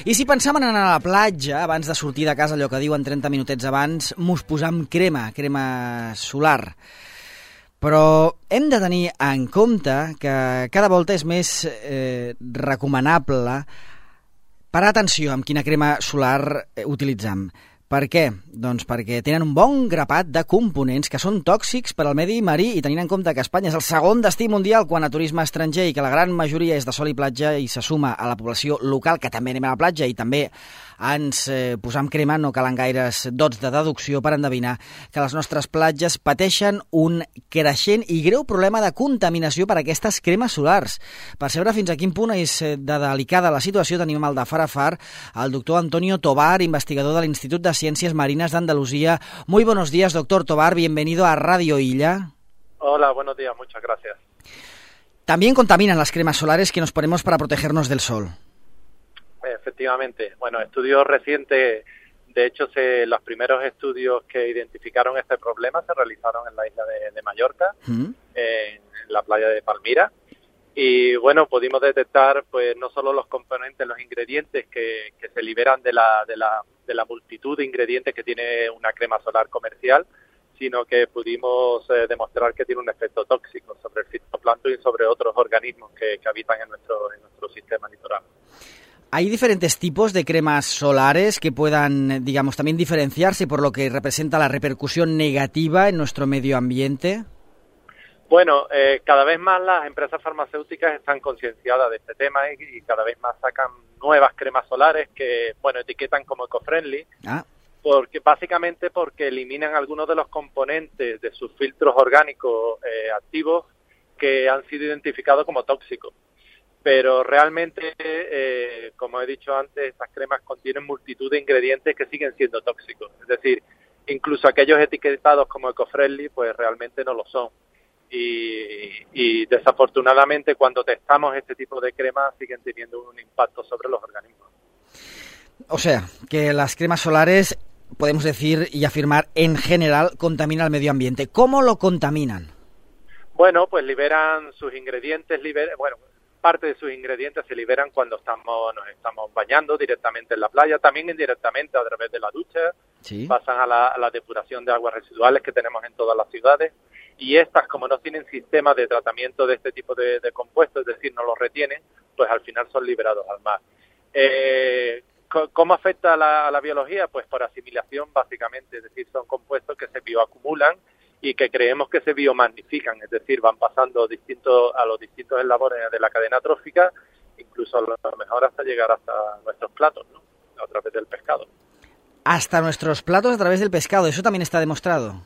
I si pensàvem en anar a la platja, abans de sortir de casa, allò que diuen 30 minutets abans, mos posam crema solar. Però hem de tenir en compte que cada volta és més recomanable parar atenció amb quina crema solar utilitzam. Per què? Doncs perquè tenen un bon grapat de components que són tòxics per al medi marí i tenint en compte que Espanya és el segon destí mundial quant a turisme estranger i que la gran majoria és de sol i platja i se suma a la població local, que també anem a la platja i també ens posam crema, no calen gaires dots de deducció per endevinar que les nostres platges pateixen un creixent i greu problema de contaminació per aquestes cremes solars. Per saber fins a quin punt és de delicada la situació, tenim al de far a far el doctor Antonio Tobar, investigador de l'Institut de Ciencias Marinas de Andalucía. Muy buenos días, doctor Tobar, bienvenido a Radio Illa. Hola, buenos días, muchas gracias. También contaminan las cremas solares que nos ponemos para protegernos del sol. Efectivamente. Bueno, estudios recientes, de hecho, los primeros estudios que identificaron este problema se realizaron en la isla de Mallorca, en la playa de Palmira. Y bueno, pudimos detectar pues no solo los componentes, los ingredientes que se liberan de la multitud de ingredientes que tiene una crema solar comercial, sino que pudimos demostrar que tiene un efecto tóxico sobre el fitoplancton y sobre otros organismos que habitan en nuestro sistema litoral. ¿Hay diferentes tipos de cremas solares que puedan, digamos, también diferenciarse por lo que representa la repercusión negativa en nuestro medio ambiente? Bueno, cada vez más las empresas farmacéuticas están concienciadas de este tema y cada vez más sacan nuevas cremas solares que, bueno, etiquetan como eco-friendly, básicamente porque eliminan algunos de los componentes de sus filtros orgánicos activos que han sido identificados como tóxicos. Pero realmente, como he dicho antes, estas cremas contienen multitud de ingredientes que siguen siendo tóxicos. Es decir, incluso aquellos etiquetados como eco-friendly, pues realmente no lo son. Y desafortunadamente, cuando testamos este tipo de cremas, siguen teniendo un impacto sobre los organismos. O sea, que las cremas solares, podemos decir y afirmar, en general, contaminan el medio ambiente. ¿Cómo lo contaminan? Bueno, pues liberan sus ingredientes, parte de sus ingredientes se liberan cuando nos estamos bañando directamente en la playa, también indirectamente a través de la ducha, sí. Pasan a la depuración de aguas residuales que tenemos en todas las ciudades, y estas, como no tienen sistemas de tratamiento de este tipo de compuestos, es decir, no los retienen, pues al final son liberados al mar. ¿Cómo afecta a la biología? Pues por asimilación, básicamente, es decir, son compuestos que se bioacumulan y que creemos que se biomagnifican, es decir, van pasando a los distintos eslabones de la cadena trófica, incluso a lo mejor hasta llegar hasta nuestros platos, ¿no? A través del pescado. Hasta nuestros platos a través del pescado, ¿eso también está demostrado?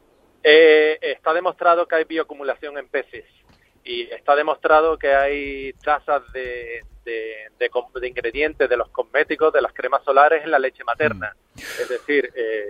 Está demostrado que hay bioacumulación en peces y está demostrado que hay trazas de ingredientes de los cosméticos, de las cremas solares en la leche materna. Es decir,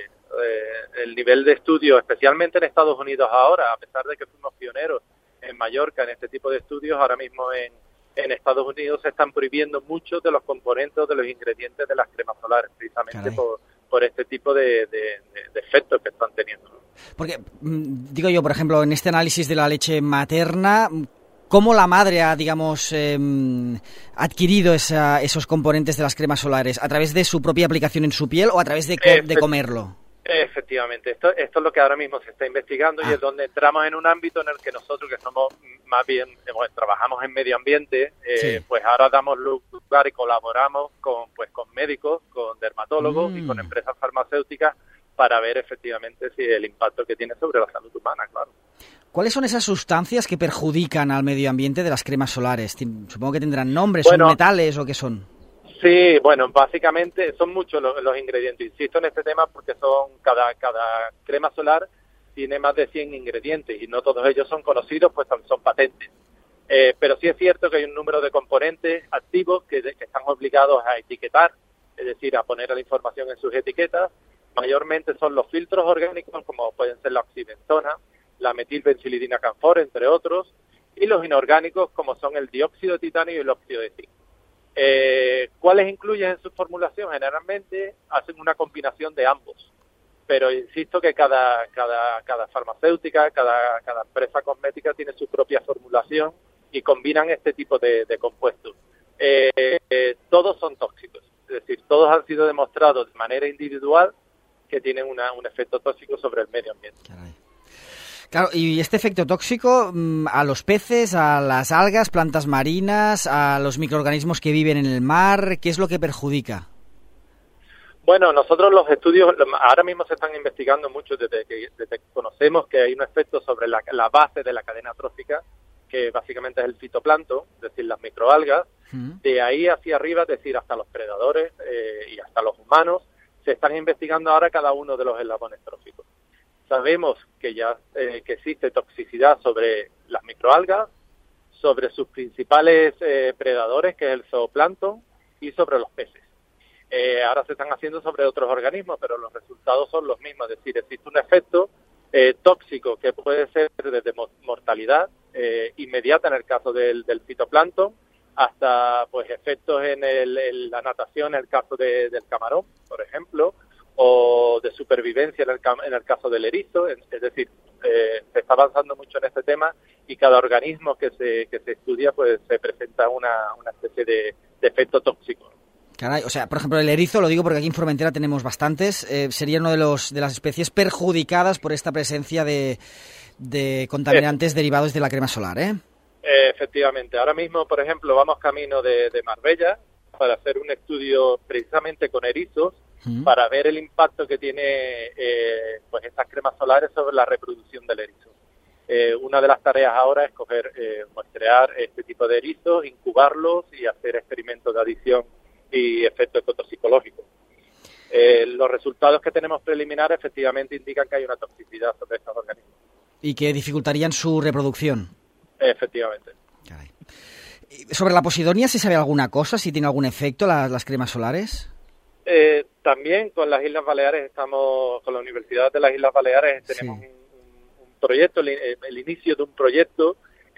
el nivel de estudio, especialmente en Estados Unidos ahora, a pesar de que fuimos pioneros en Mallorca en este tipo de estudios, ahora mismo en Estados Unidos se están prohibiendo muchos de los componentes, de los ingredientes de las cremas solares, precisamente por este tipo de efectos que están teniendo. Porque, digo yo, por ejemplo, en este análisis de la leche materna, ¿cómo la madre ha, digamos, adquirido esos componentes de las cremas solares? ¿A través de su propia aplicación en su piel o a través de comerlo? Efectivamente, esto es lo que ahora mismo se está investigando y es donde entramos en un ámbito en el que nosotros, que somos más bien, trabajamos en medio ambiente, pues ahora damos lugar y colaboramos con médicos, con dermatólogos y con empresas farmacéuticas para ver efectivamente si el impacto que tiene sobre la salud humana, claro. ¿Cuáles son esas sustancias que perjudican al medio ambiente de las cremas solares? Supongo que tendrán nombres, ¿son metales o qué son? Sí, bueno, básicamente son muchos los ingredientes. Insisto en este tema porque cada crema solar tiene más de 100 ingredientes y no todos ellos son conocidos, pues son patentes. Pero sí es cierto que hay un número de componentes activos que están obligados a etiquetar, es decir, a poner la información en sus etiquetas. Mayormente son los filtros orgánicos, como pueden ser la oxibenzona, la metilbenzilidina canfor, entre otros, y los inorgánicos, como son el dióxido de titanio y el óxido de zinc. ¿Cuáles incluyen en su formulación? Generalmente hacen una combinación de ambos, pero insisto que cada farmacéutica, cada empresa cosmética tiene su propia formulación y combinan este tipo de compuestos. Todos son tóxicos, es decir, todos han sido demostrados de manera individual que tienen un efecto tóxico sobre el medio ambiente. Caray. Claro, y este efecto tóxico a los peces, a las algas, plantas marinas, a los microorganismos que viven en el mar, ¿qué es lo que perjudica? Bueno, nosotros los estudios ahora mismo se están investigando mucho desde que conocemos que hay un efecto sobre la base de la cadena trófica, que básicamente es el fitoplancton, es decir, las microalgas. De ahí hacia arriba, es decir, hasta los predadores y hasta los humanos, se están investigando ahora cada uno de los eslabones tróficos. Sabemos que ya que existe toxicidad sobre las microalgas, sobre sus principales predadores, que es el zooplancton, y sobre los peces. Ahora se están haciendo sobre otros organismos, pero los resultados son los mismos. Es decir, existe un efecto tóxico que puede ser desde mortalidad inmediata en el caso del fitoplancton, hasta pues efectos en la natación en el caso del camarón, por ejemplo, o de supervivencia en el caso del erizo. Es decir, se está avanzando mucho en este tema y cada organismo que se estudia pues se presenta una especie de efecto tóxico. Caray, o sea, por ejemplo, el erizo, lo digo porque aquí en Formentera tenemos bastantes, sería una de las especies perjudicadas por esta presencia de contaminantes derivados de la crema solar, ¿eh? Efectivamente. Ahora mismo, por ejemplo, vamos camino de Marbella para hacer un estudio precisamente con erizos para ver el impacto que tiene pues estas cremas solares sobre la reproducción del erizo. Una de las tareas ahora es muestrear este tipo de erizos, incubarlos y hacer experimentos de adición y efecto ecotoxicológico. Los resultados que tenemos preliminares efectivamente indican que hay una toxicidad sobre estos organismos. Y que dificultarían su reproducción. Efectivamente. Caray. ¿Sobre la posidonia se sabe alguna cosa? ¿Si tiene algún efecto las cremas solares? También con las Islas Baleares con la Universidad de las Islas Baleares tenemos un proyecto, el inicio de un proyecto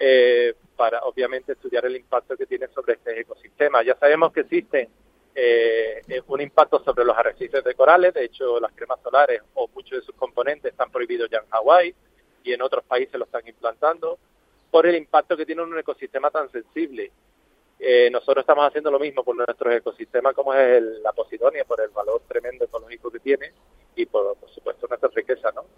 para obviamente estudiar el impacto que tiene sobre este ecosistema. Ya sabemos que existen un impacto sobre los arrecifes de corales. De hecho, las cremas solares o muchos de sus componentes están prohibidos ya en Hawái y en otros países lo están implantando por el impacto que tiene en un ecosistema tan sensible. Nosotros estamos haciendo lo mismo por nuestros ecosistemas como es la posidonia, por el valor tremendo ecológico que tiene y por supuesto nuestra riqueza, ¿no?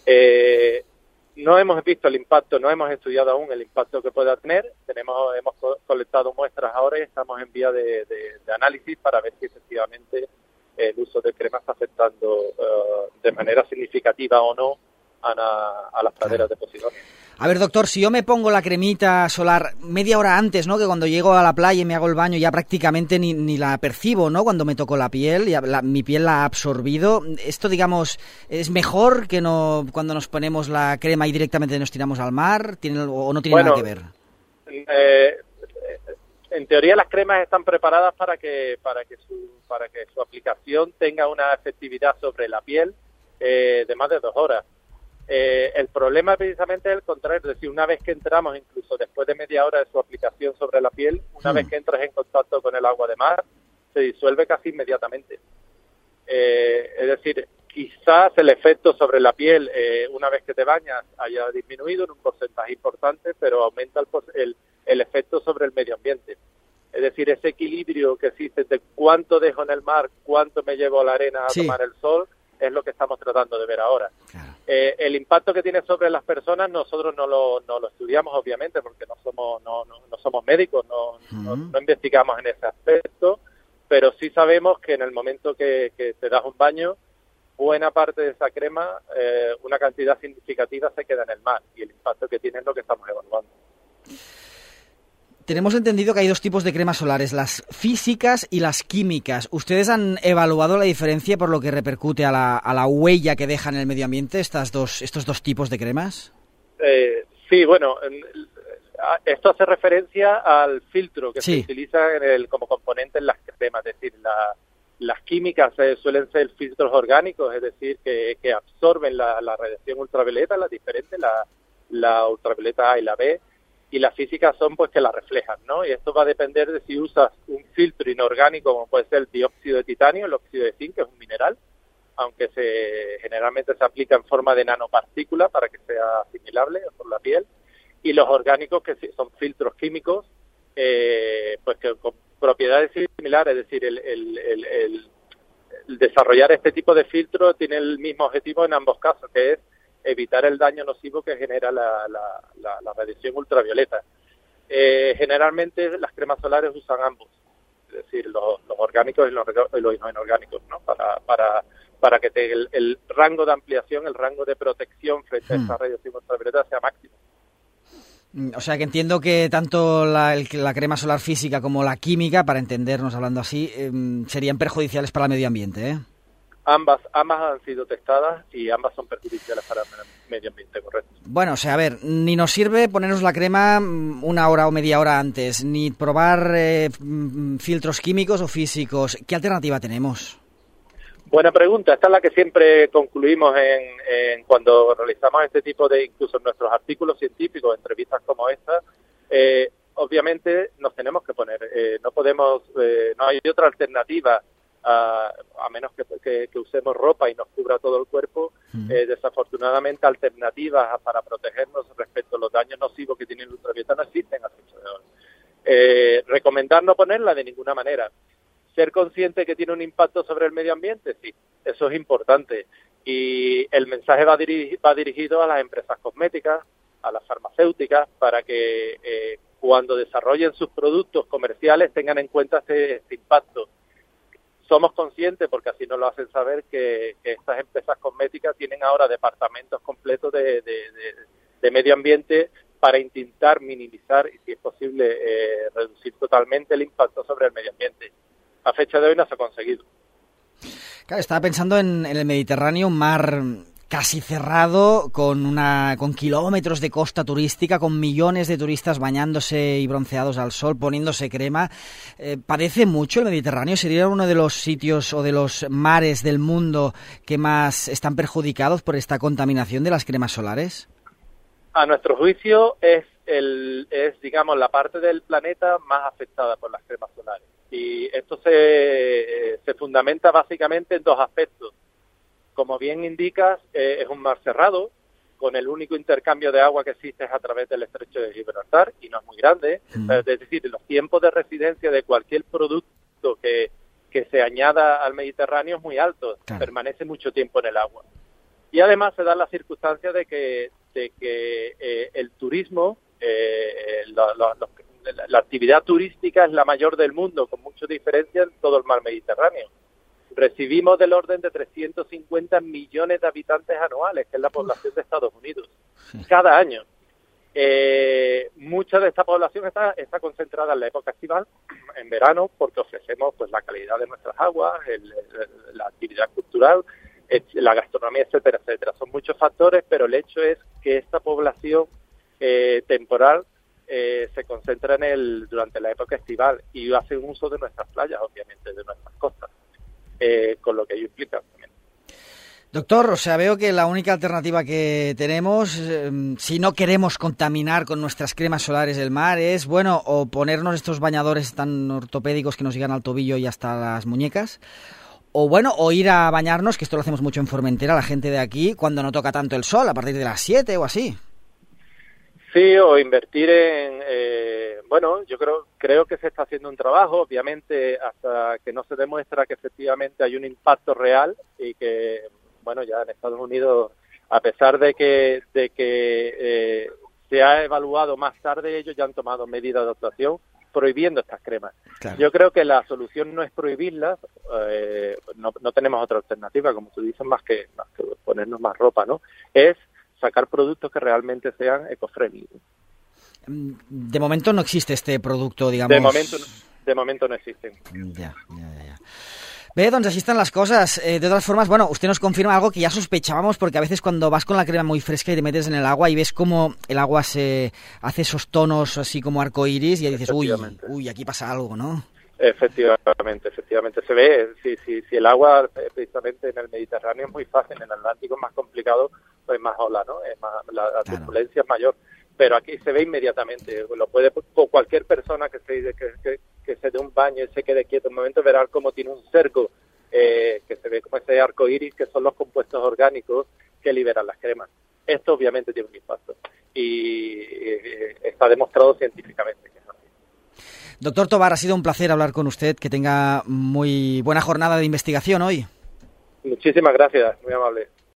No hemos visto el impacto, no hemos estudiado aún el impacto que pueda tener. Hemos colectado muestras ahora y estamos en vía de análisis para ver si efectivamente el uso de crema está afectando de manera significativa o no a las praderas de posidonia. A ver, doctor, si yo me pongo la cremita solar media hora antes, ¿no? Que cuando llego a la playa y me hago el baño ya prácticamente ni la percibo, ¿no? Cuando me toco la piel, mi piel la ha absorbido. Esto, digamos, ¿es mejor que no cuando nos ponemos la crema y directamente nos tiramos al mar? ¿O no tiene nada que ver? En teoría las cremas están preparadas para que su aplicación tenga una efectividad sobre la piel de más de 2 horas. El problema precisamente es el contrario, es decir, una vez que entramos, incluso después de media hora de su aplicación sobre la piel, una vez que entras en contacto con el agua de mar, se disuelve casi inmediatamente. Es decir, quizás el efecto sobre la piel, una vez que te bañas, haya disminuido en un porcentaje importante, pero aumenta el efecto sobre el medio ambiente. Es decir, ese equilibrio que existe de cuánto dejo en el mar, cuánto me llevo a la arena a tomar el sol, es lo que estamos tratando de ver ahora. Claro. El impacto que tiene sobre las personas nosotros no lo estudiamos, obviamente, porque no somos médicos, no investigamos en ese aspecto, pero sí sabemos que en el momento que te das un baño, buena parte de esa crema, una cantidad significativa se queda en el mar, y el impacto que tiene es lo que estamos evaluando. Tenemos entendido que hay 2 tipos de cremas solares, las físicas y las químicas. ¿Ustedes han evaluado la diferencia por lo que repercute a la huella que dejan en el medio ambiente estos dos tipos de cremas? Sí, bueno, esto hace referencia al filtro que se utiliza como componente en las cremas. Es decir, las químicas suelen ser filtros orgánicos, es decir, que absorben la radiación ultravioleta, las diferentes, la ultravioleta A y la B, y las físicas son pues que la reflejan, ¿no? Y esto va a depender de si usas un filtro inorgánico como puede ser el dióxido de titanio, el óxido de zinc, que es un mineral, aunque generalmente se aplica en forma de nanopartícula para que sea asimilable por la piel, y los orgánicos que son filtros químicos, pues que propiedades similares, es decir, el desarrollar este tipo de filtro tiene el mismo objetivo en ambos casos, que es evitar el daño nocivo que genera la radiación ultravioleta. Generalmente las cremas solares usan ambos, es decir, los orgánicos y los inorgánicos, ¿no? Para que el rango de ampliación, el rango de protección frente a esta radiación ultravioleta sea máximo. O sea que entiendo que tanto la crema solar física como la química, para entendernos hablando así, serían perjudiciales para el medio ambiente, ¿eh? Ambas han sido testadas y ambas son perjudiciales para el medio ambiente, correcto. Bueno, o sea, a ver, ni nos sirve ponernos la crema una hora o media hora antes, ni probar filtros químicos o físicos. ¿Qué alternativa tenemos? Buena pregunta. Esta es la que siempre concluimos en cuando realizamos este tipo de, incluso en nuestros artículos científicos, entrevistas como esta. Obviamente nos tenemos que poner, no hay otra alternativa a menos que usemos ropa y nos cubra todo el cuerpo. Desafortunadamente alternativas para protegernos respecto a los daños nocivos que tiene el ultravioleta no existen a fecha de hoy. Recomendar no ponerla de ninguna manera. Ser consciente que tiene un impacto sobre el medio ambiente, sí, eso es importante. Y el mensaje va dirigido a las empresas cosméticas, a las farmacéuticas, para que cuando desarrollen sus productos comerciales tengan en cuenta este impacto. Somos conscientes, porque así nos lo hacen saber, que estas empresas cosméticas tienen ahora departamentos completos de medio ambiente para intentar minimizar y, si es posible, reducir totalmente el impacto sobre el medio ambiente. A fecha de hoy no se ha conseguido. Claro, estaba pensando en el Mediterráneo, un mar casi cerrado, con kilómetros de costa turística, con millones de turistas bañándose y bronceados al sol, poniéndose crema. ¿Padece mucho el Mediterráneo? ¿Sería uno de los sitios o de los mares del mundo que más están perjudicados por esta contaminación de las cremas solares? A nuestro juicio es digamos, la parte del planeta más afectada por las cremas solares. Y esto se fundamenta básicamente en dos aspectos. Como bien indicas, es un mar cerrado, con el único intercambio de agua que existe es a través del estrecho de Gibraltar, y no es muy grande. Es decir, los tiempos de residencia de cualquier producto que se añada al Mediterráneo es muy alto, claro. Permanece mucho tiempo en el agua. Y además se da la circunstancia de que el turismo, la actividad turística es la mayor del mundo, con mucha diferencia en todo el mar Mediterráneo. Recibimos del orden de 350 millones de habitantes anuales, que es la población de Estados Unidos, cada año. Mucha de esta población está concentrada en la época estival, en verano, porque ofrecemos pues la calidad de nuestras aguas, la actividad cultural, la gastronomía, etcétera, etcétera. Son muchos factores, pero el hecho es que esta población temporal se concentra durante la época estival y hace un uso de nuestras playas, obviamente, de nuestras costas, con lo que ello implica también. Doctor, o sea, veo que la única alternativa que tenemos, si no queremos contaminar con nuestras cremas solares el mar, es, bueno, o ponernos estos bañadores tan ortopédicos que nos llegan al tobillo y hasta las muñecas, o ir a bañarnos, que esto lo hacemos mucho en Formentera, la gente de aquí, cuando no toca tanto el sol, a partir de las 7 o así. Sí, o invertir yo creo que se está haciendo un trabajo, obviamente, hasta que no se demuestra que efectivamente hay un impacto real y que, ya en Estados Unidos, a pesar de que se ha evaluado más tarde, ellos ya han tomado medidas de actuación prohibiendo estas cremas. Claro. Yo creo que la solución no es prohibirlas, no tenemos otra alternativa, como tú dices, más que ponernos más ropa, ¿no? Es sacar productos que realmente sean eco-friendly. De momento no existe este producto, digamos... De momento no existen. Ya. Bé, doncs així estan las cosas. De todas formas, usted nos confirma algo que ya sospechábamos, porque a veces cuando vas con la crema muy fresca y te metes en el agua y ves cómo el agua se hace esos tonos así como arcoíris y dices, uy, aquí pasa algo, ¿no? Efectivamente, se ve. Si el agua, precisamente en el Mediterráneo, es muy fácil, en el Atlántico es más complicado, pues más ola, ¿no? La turbulencia es mayor. Pero aquí se ve inmediatamente. Lo puede cualquier persona que se dé un baño y se quede quieto un momento, verá cómo tiene un cerco, que se ve como ese arco iris, que son los compuestos orgánicos que liberan las cremas. Esto obviamente tiene un impacto y está demostrado científicamente que es así. Doctor Tovar, ha sido un placer hablar con usted. Que tenga muy buena jornada de investigación hoy. Muchísimas gracias, muy amable.